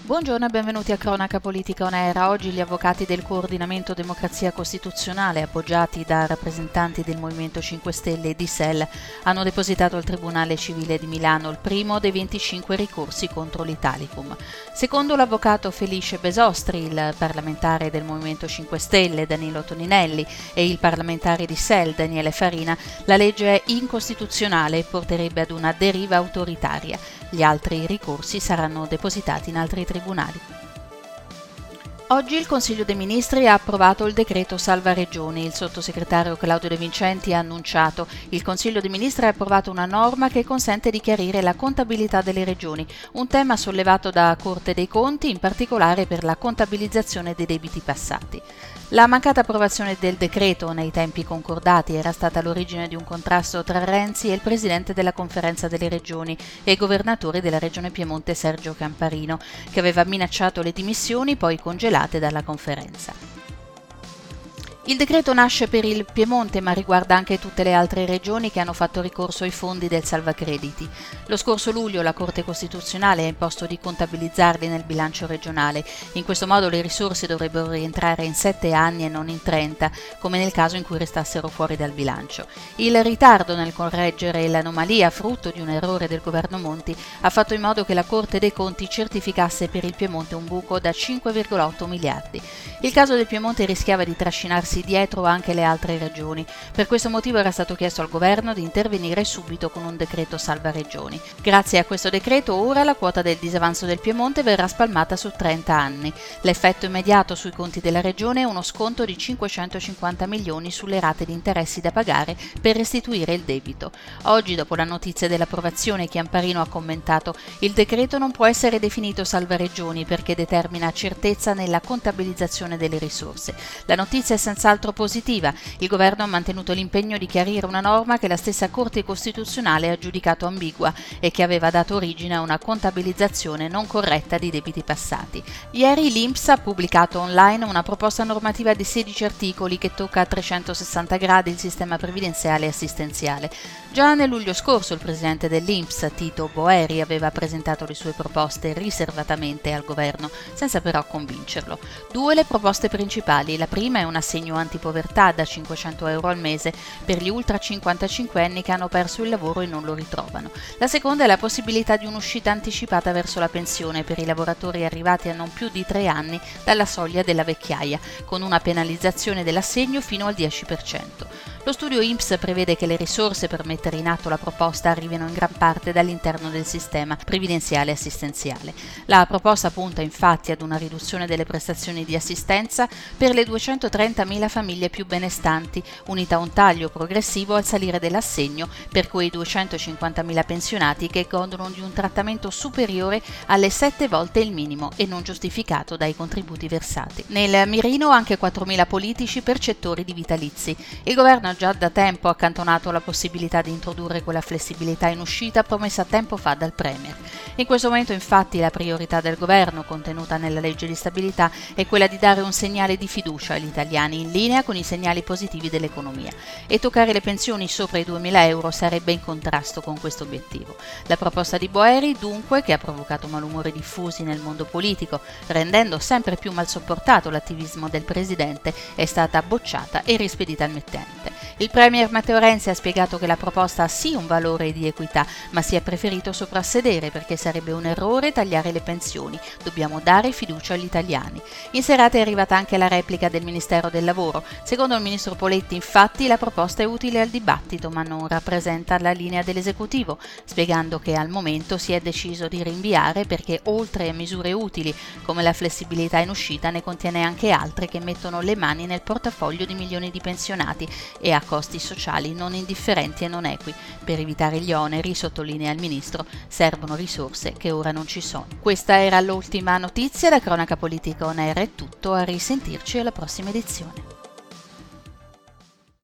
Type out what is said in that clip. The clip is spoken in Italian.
Buongiorno e benvenuti a Cronaca Politica On Air. Oggi gli avvocati del Coordinamento Democrazia Costituzionale, appoggiati da rappresentanti del Movimento 5 Stelle e di SEL, hanno depositato al Tribunale Civile di Milano il primo dei 25 ricorsi contro l'Italicum. Secondo l'avvocato Felice Besostri, il parlamentare del Movimento 5 Stelle Danilo Toninelli e il parlamentare di SEL Daniele Farina, la legge è incostituzionale e porterebbe ad una deriva autoritaria. Gli altri ricorsi saranno depositati in altri tribunali. Oggi il Consiglio dei Ministri ha approvato il decreto Salva Regioni. Il sottosegretario Claudio De Vincenti ha annunciato: il Consiglio dei Ministri ha approvato una norma che consente di chiarire la contabilità delle regioni, un tema sollevato da Corte dei Conti, in particolare per la contabilizzazione dei debiti passati. La mancata approvazione del decreto nei tempi concordati era stata l'origine di un contrasto tra Renzi e il presidente della Conferenza delle Regioni e governatore della Regione Piemonte Sergio Camparino, che aveva minacciato le dimissioni poi congelate dalla conferenza. Il decreto nasce per il Piemonte, ma riguarda anche tutte le altre regioni che hanno fatto ricorso ai fondi del salvacrediti. Lo scorso luglio la Corte Costituzionale ha imposto di contabilizzarli nel bilancio regionale. In questo modo le risorse dovrebbero rientrare in 7 anni e non in 30, come nel caso in cui restassero fuori dal bilancio. Il ritardo nel correggere l'anomalia, frutto di un errore del governo Monti, ha fatto in modo che la Corte dei Conti certificasse per il Piemonte un buco da 5,8 miliardi. Il caso del Piemonte rischiava di trascinarsi dietro anche le altre regioni. Per questo motivo era stato chiesto al governo di intervenire subito con un decreto salva regioni. Grazie a questo decreto ora la quota del disavanzo del Piemonte verrà spalmata su 30 anni. L'effetto immediato sui conti della regione è uno sconto di 550 milioni sulle rate di interessi da pagare per restituire il debito. Oggi, dopo la notizia dell'approvazione, Chiamparino ha commentato: il decreto non può essere definito salva regioni perché determina certezza nella contabilizzazione delle risorse. La notizia è senz'altro positiva. Il governo ha mantenuto l'impegno di chiarire una norma che la stessa Corte Costituzionale ha giudicato ambigua e che aveva dato origine a una contabilizzazione non corretta di debiti passati. Ieri l'INPS ha pubblicato online una proposta normativa di 16 articoli che tocca a 360 gradi il sistema previdenziale e assistenziale. Già nel luglio scorso il presidente dell'INPS, Tito Boeri, aveva presentato le sue proposte riservatamente al governo, senza però convincerlo. Due le proposte principali. La prima è un assegno antipovertà da 500 euro al mese per gli ultra 55 anni che hanno perso il lavoro e non lo ritrovano. La seconda è la possibilità di un'uscita anticipata verso la pensione per i lavoratori arrivati a non più di 3 anni dalla soglia della vecchiaia, con una penalizzazione dell'assegno fino al 10%. Lo studio INPS prevede che le risorse per mettere in atto la proposta arrivino in gran parte dall'interno del sistema previdenziale e assistenziale. La proposta punta infatti ad una riduzione delle prestazioni di assistenza per le 230.000 famiglie più benestanti, unita a un taglio progressivo al salire dell'assegno per quei 250.000 pensionati che godono di un trattamento superiore alle 7 volte il minimo e non giustificato dai contributi versati. Nel mirino anche 4.000 politici percettori di vitalizi. Il governo ha già da tempo accantonato la possibilità di introdurre quella flessibilità in uscita promessa tempo fa dal Premier. In questo momento infatti la priorità del governo, contenuta nella legge di stabilità, è quella di dare un segnale di fiducia agli italiani in linea con i segnali positivi dell'economia, e toccare le pensioni sopra i 2.000 euro sarebbe in contrasto con questo obiettivo. La proposta di Boeri, dunque, che ha provocato malumori diffusi nel mondo politico, rendendo sempre più mal sopportato l'attivismo del Presidente, è stata bocciata e rispedita al mittente. Il Premier Matteo Renzi ha spiegato che la proposta ha sì un valore di equità, ma si è preferito soprassedere perché sarebbe un errore tagliare le pensioni. Dobbiamo dare fiducia agli italiani. In serata è arrivata anche la replica del Ministero del Lavoro. Secondo il ministro Poletti, infatti, la proposta è utile al dibattito, ma non rappresenta la linea dell'esecutivo, spiegando che al momento si è deciso di rinviare perché, oltre a misure utili come la flessibilità in uscita, ne contiene anche altre che mettono le mani nel portafoglio di milioni di pensionati e a costi sociali non indifferenti e non equi. Per evitare gli oneri, sottolinea il ministro, servono risorse che ora non ci sono. Questa era l'ultima notizia. Da Cronaca Politica On Air è tutto, a risentirci alla prossima edizione.